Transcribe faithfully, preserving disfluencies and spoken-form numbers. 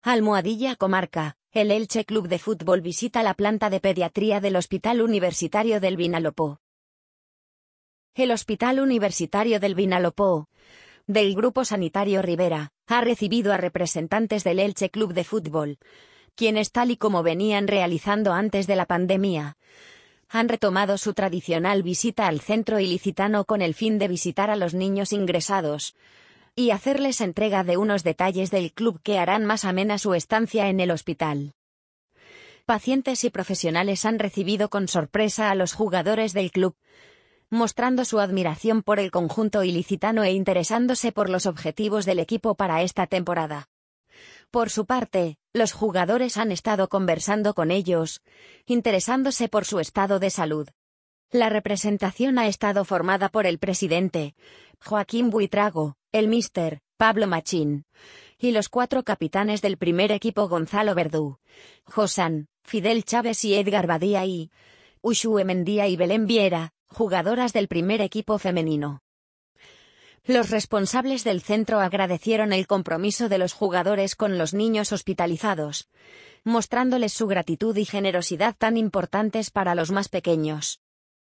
Almohadilla Comarca. El Elche Club de Fútbol visita la planta de pediatría del Hospital Universitario del Vinalopó. El Hospital Universitario del Vinalopó, del Grupo Sanitario Rivera, ha recibido a representantes del Elche Club de Fútbol, quienes, tal y como venían realizando antes de la pandemia, han retomado su tradicional visita al centro ilicitano con el fin de visitar a los niños ingresados y hacerles entrega de unos detalles del club que harán más amena su estancia en el hospital. Pacientes y profesionales han recibido con sorpresa a los jugadores del club, mostrando su admiración por el conjunto ilicitano e interesándose por los objetivos del equipo para esta temporada. Por su parte, los jugadores han estado conversando con ellos, interesándose por su estado de salud. La representación ha estado formada por el presidente, Joaquín Buitrago, el míster, Pablo Machín, y los cuatro capitanes del primer equipo Gonzalo Verdú, Josan, Fidel Chávez y Edgar Badía y Ushue Mendía y Belén Viera, jugadoras del primer equipo femenino. Los responsables del centro agradecieron el compromiso de los jugadores con los niños hospitalizados, mostrándoles su gratitud y generosidad tan importantes para los más pequeños.